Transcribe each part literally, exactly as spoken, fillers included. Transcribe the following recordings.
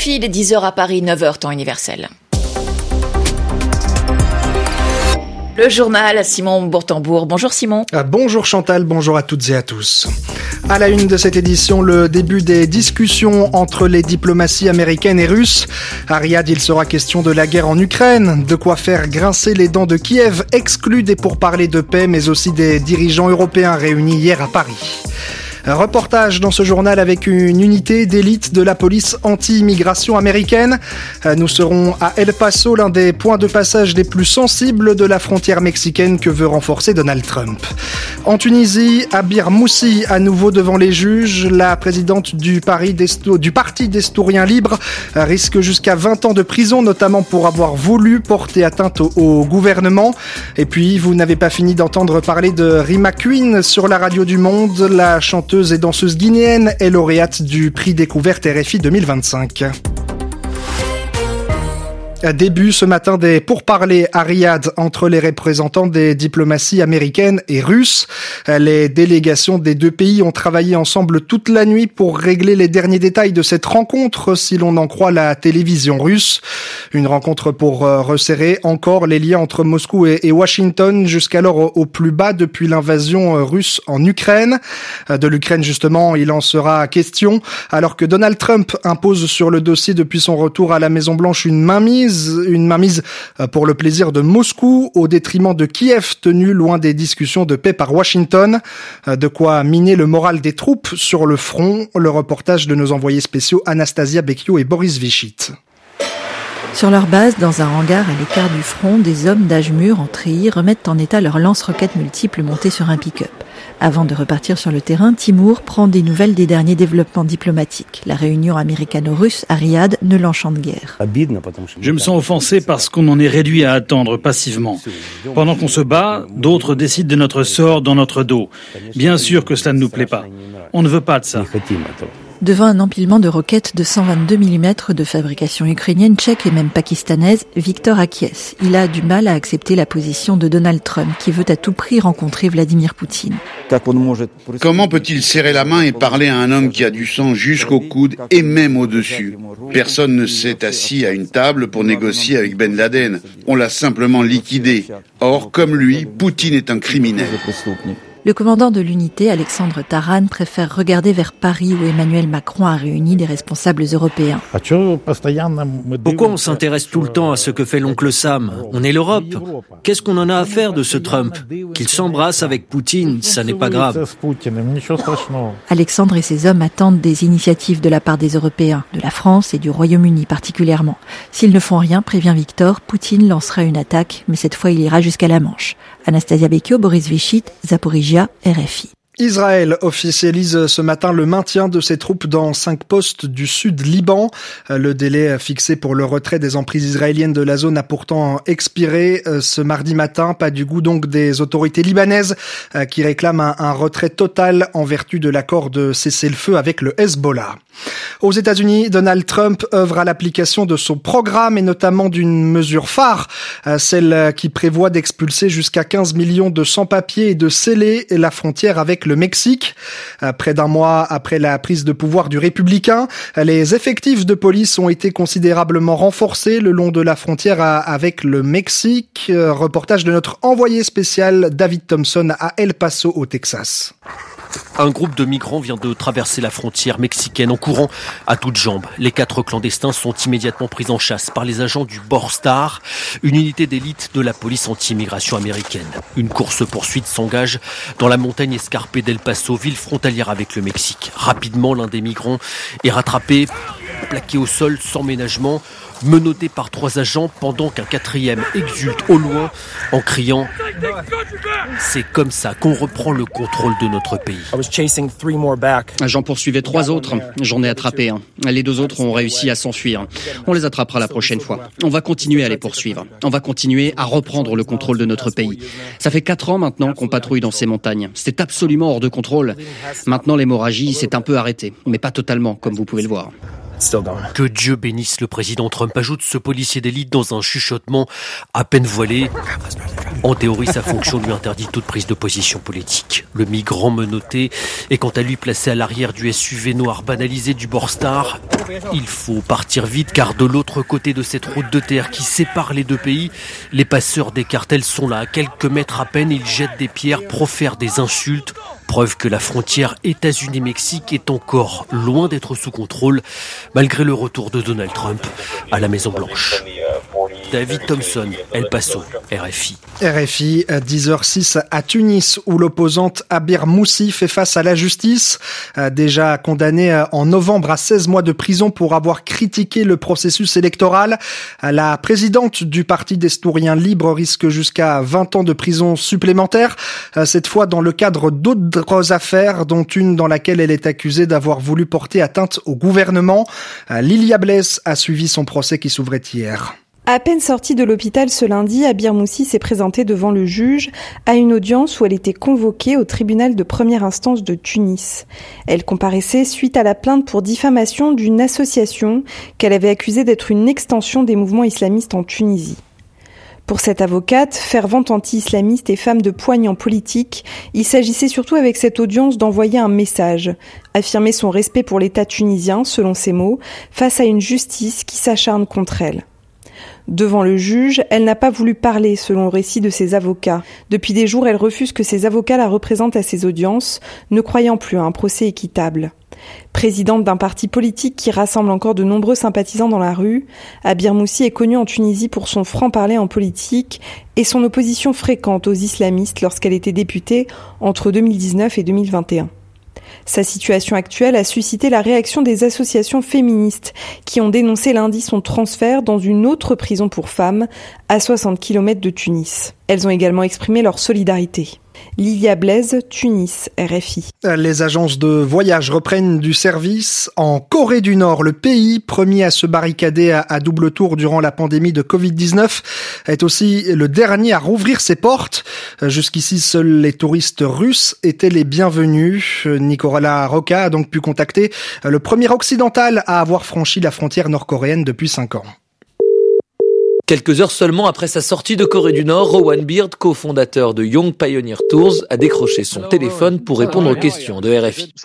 R F I, il est dix heures à Paris, neuf heures temps universel. Le journal, Simon Bourtambour. Bonjour Simon. Bonjour Chantal, bonjour à toutes et à tous. À la une de cette édition, le début des discussions entre les diplomaties américaines et russes. À Riyad, il sera question de la guerre en Ukraine, de quoi faire grincer les dents de Kiev, exclu des pourparlers de paix, mais aussi des dirigeants européens réunis hier à Paris. Un reportage dans ce journal avec une unité d'élite de la police anti-immigration américaine. Nous serons à El Paso, l'un des points de passage les plus sensibles de la frontière mexicaine que veut renforcer Donald Trump. En Tunisie, Abir Moussi, à nouveau devant les juges. La présidente du, Paris d'Esto- du Parti d'Estouriens Libres risque jusqu'à vingt ans de prison, notamment pour avoir voulu porter atteinte au, au gouvernement. Et puis, vous n'avez pas fini d'entendre parler de Rima Queen sur la radio du Monde, la chanteuse et danseuse guinéenne est lauréate du prix Découverte R F I deux mille vingt-cinq. Début ce matin des pourparlers à Riyad entre les représentants des diplomaties américaines et russes. Les délégations des deux pays ont travaillé ensemble toute la nuit pour régler les derniers détails de cette rencontre, si l'on en croit la télévision russe. Une rencontre pour resserrer encore les liens entre Moscou et Washington, jusqu'alors au plus bas depuis l'invasion russe en Ukraine. De l'Ukraine, justement, il en sera question, alors que Donald Trump impose sur le dossier depuis son retour à la Maison-Blanche une mainmise une mainmise pour le plaisir de Moscou au détriment de Kiev, tenu loin des discussions de paix par Washington. De quoi miner le moral des troupes sur le front. Le reportage de nos envoyés spéciaux Anastasia Becchio et Boris Vichit. Sur leur base, dans un hangar à l'écart du front, des hommes d'âge mûr en treillis remettent en état leurs lance-roquettes multiples montées sur un pick-up. Avant de repartir sur le terrain, Timour prend des nouvelles des derniers développements diplomatiques. La réunion américano-russe à Riyad ne l'enchante guère. Je me sens offensé parce qu'on en est réduit à attendre passivement. Pendant qu'on se bat, d'autres décident de notre sort dans notre dos. Bien sûr que cela ne nous plaît pas. On ne veut pas de ça. Devant un empilement de roquettes de cent vingt-deux millimètres de fabrication ukrainienne, tchèque et même pakistanaise, Victor acquiesce. Il a du mal à accepter la position de Donald Trump, qui veut à tout prix rencontrer Vladimir Poutine. Comment peut-il serrer la main et parler à un homme qui a du sang jusqu'au coude et même au-dessus ? Personne ne s'est assis à une table pour négocier avec Ben Laden. On l'a simplement liquidé. Or, comme lui, Poutine est un criminel. Le commandant de l'unité, Alexandre Taran, préfère regarder vers Paris où Emmanuel Macron a réuni des responsables européens. Pourquoi on s'intéresse tout le temps à ce que fait l'oncle Sam ? On est l'Europe. Qu'est-ce qu'on en a à faire de ce Trump ? Qu'il s'embrasse avec Poutine, ça n'est pas grave. Alexandre et ses hommes attendent des initiatives de la part des Européens, de la France et du Royaume-Uni particulièrement. S'ils ne font rien, prévient Victor, Poutine lancera une attaque, mais cette fois il ira jusqu'à la Manche. Anastasia Becchio, Boris Vichit, Zaporizhia, R F I. Israël officialise ce matin le maintien de ses troupes dans cinq postes du sud Liban. Le délai fixé pour le retrait des emprises israéliennes de la zone a pourtant expiré ce mardi matin. Pas du goût donc des autorités libanaises qui réclament un, un retrait total en vertu de l'accord de cessez-le-feu avec le Hezbollah. Aux États-Unis, Donald Trump œuvre à l'application de son programme et notamment d'une mesure phare, celle qui prévoit d'expulser jusqu'à quinze millions de sans-papiers et de sceller la frontière avec le Mexique. Près d'un mois après la prise de pouvoir du républicain, les effectifs de police ont été considérablement renforcés le long de la frontière avec le Mexique. Reportage de notre envoyé spécial David Thompson à El Paso au Texas. Un groupe de migrants vient de traverser la frontière mexicaine en courant à toutes jambes. Les quatre clandestins sont immédiatement pris en chasse par les agents du Borstar, une unité d'élite de la police anti-immigration américaine. Une course-poursuite s'engage dans la montagne escarpée d'El Paso, ville frontalière avec le Mexique. Rapidement, l'un des migrants est rattrapé, plaqué au sol sans ménagement, menotté par trois agents pendant qu'un quatrième exulte au loin en criant « C'est comme ça qu'on reprend le contrôle de notre pays ». J'en poursuivais trois autres, j'en ai attrapé un. Les deux autres ont réussi à s'enfuir. On les attrapera la prochaine fois. On va continuer à les poursuivre. On va continuer à reprendre le contrôle de notre pays. Ça fait quatre ans maintenant qu'on patrouille dans ces montagnes. C'est absolument hors de contrôle. Maintenant, l'hémorragie s'est un peu arrêtée, mais pas totalement, comme vous pouvez le voir. Que Dieu bénisse le président Trump, ajoute ce policier d'élite dans un chuchotement à peine voilé. En théorie, sa fonction lui interdit toute prise de position politique. Le migrant menotté est quant à lui placé à l'arrière du S U V noir banalisé du Borstar. Il faut partir vite car de l'autre côté de cette route de terre qui sépare les deux pays, les passeurs des cartels sont là. À quelques mètres à peine, ils jettent des pierres, profèrent des insultes. Preuve que la frontière États-Unis-Mexique est encore loin d'être sous contrôle, malgré le retour de Donald Trump à la Maison-Blanche. David Thompson, El Paso, R F I. R F I, dix heures six à Tunis, où l'opposante Abir Moussi fait face à la justice. Déjà condamnée en novembre à seize mois de prison pour avoir critiqué le processus électoral, la présidente du Parti des Citoyens libres risque jusqu'à vingt ans de prison supplémentaire, cette fois dans le cadre d'autres affaires, dont une dans laquelle elle est accusée d'avoir voulu porter atteinte au gouvernement. Lilia Blaise a suivi son procès qui s'ouvrait hier. À peine sortie de l'hôpital ce lundi, Abir Moussi s'est présentée devant le juge à une audience où elle était convoquée au tribunal de première instance de Tunis. Elle comparaissait suite à la plainte pour diffamation d'une association qu'elle avait accusée d'être une extension des mouvements islamistes en Tunisie. Pour cette avocate, fervente anti-islamiste et femme de poigne en politique, il s'agissait surtout avec cette audience d'envoyer un message, affirmer son respect pour l'État tunisien, selon ses mots, face à une justice qui s'acharne contre elle. Devant le juge, elle n'a pas voulu parler, selon le récit de ses avocats. Depuis des jours, elle refuse que ses avocats la représentent à ses audiences, ne croyant plus à un procès équitable. Présidente d'un parti politique qui rassemble encore de nombreux sympathisants dans la rue, Abir Moussi est connue en Tunisie pour son franc-parler en politique et son opposition fréquente aux islamistes lorsqu'elle était députée entre deux mille dix-neuf et deux mille vingt et un. Sa situation actuelle a suscité la réaction des associations féministes qui ont dénoncé lundi son transfert dans une autre prison pour femmes à soixante kilomètres de Tunis. Elles ont également exprimé leur solidarité. Lilia Blaise, Tunis, R F I. Les agences de voyage reprennent du service en Corée du Nord. Le pays, premier à se barricader à, à double tour durant la pandémie de covid dix-neuf, est aussi le dernier à rouvrir ses portes. Jusqu'ici, seuls les touristes russes étaient les bienvenus. Nicolas Roca a donc pu contacter le premier occidental à avoir franchi la frontière nord-coréenne depuis cinq ans. Quelques heures seulement après sa sortie de Corée du Nord, Rowan Beard, cofondateur de Young Pioneer Tours, a décroché son téléphone pour répondre aux questions de R F I.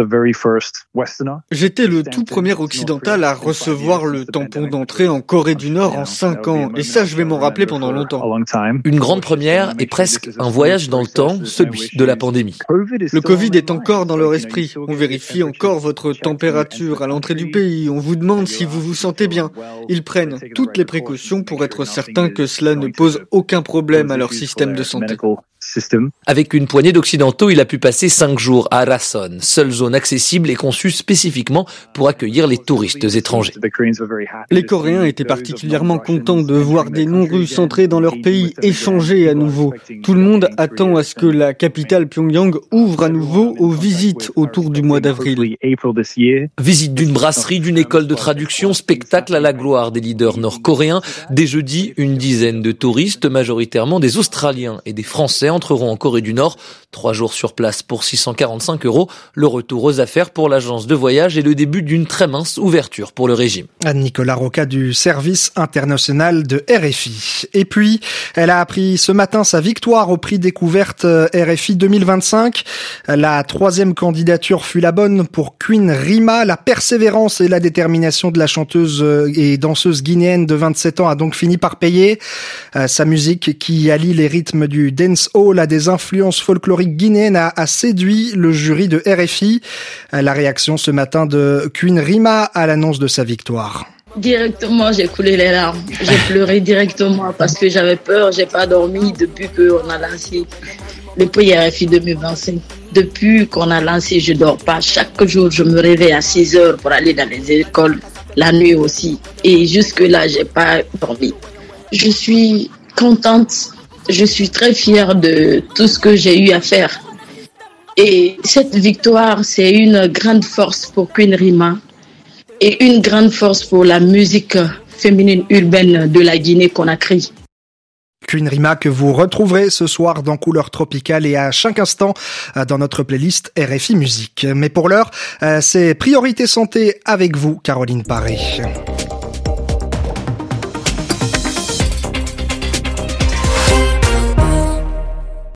J'étais le tout premier occidental à recevoir le tampon d'entrée en Corée du Nord en cinq ans, et ça je vais m'en rappeler pendant longtemps. Une grande première et presque un voyage dans le temps, celui de la pandémie. Le Covid est encore dans leur esprit. On vérifie encore votre température à l'entrée du pays, on vous demande si vous vous sentez bien. Ils prennent toutes les précautions pour être certains que cela ne pose aucun problème à leur système de santé. Avec une poignée d'occidentaux, il a pu passer cinq jours à Rason, seule zone accessible et conçue spécifiquement pour accueillir les touristes étrangers. Les Coréens étaient particulièrement contents de voir des non-Russes entrer dans leur pays, échanger à nouveau. Tout le monde attend à ce que la capitale Pyongyang ouvre à nouveau aux visites autour du mois d'avril. Visite d'une brasserie, d'une école de traduction, spectacle à la gloire des leaders nord-coréens. Dès jeudi, une dizaine de touristes, majoritairement des Australiens et des Français, entreront en Corée du Nord. Trois jours sur place pour six cent quarante-cinq euros. Le retour aux affaires pour l'agence de voyage et le début d'une très mince ouverture pour le régime. Nicolas Roca du service international de R F I. Et puis, elle a appris ce matin sa victoire au prix découverte R F I deux mille vingt-cinq. La troisième candidature fut la bonne pour Queen Rima. La persévérance et la détermination de la chanteuse et danseuse guinéenne de vingt-sept ans a donc fini par payer. Sa musique, qui allie les rythmes du dancehall à des influences folkloriques guinéennes, a, a séduit le jury de R F I. La réaction ce matin de Queen Rima à l'annonce de sa victoire. Directement, j'ai coulé les larmes. J'ai pleuré directement parce que j'avais peur, j'ai pas dormi depuis qu'on a lancé le prix R F I deux mille vingt-cinq. Depuis qu'on a lancé, je dors pas. Chaque jour, je me réveille à six heures pour aller dans les écoles, la nuit aussi. Et jusque-là, j'ai pas dormi. Je suis contente. Je suis très fière de tout ce que j'ai eu à faire. Et cette victoire, c'est une grande force pour Queen Rima et une grande force pour la musique féminine urbaine de la Guinée-Conakry. Queen Rima que vous retrouverez ce soir dans Couleurs Tropicales et à chaque instant dans notre playlist R F I Musique. Mais pour l'heure, c'est Priorité Santé avec vous, Caroline Paré.